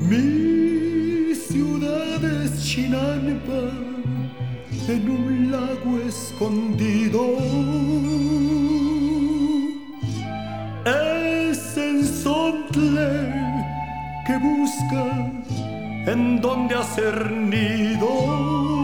Mi ciudad es Chinampa, en un lago escondido. Es el Sontle que busca en donde hacer nido.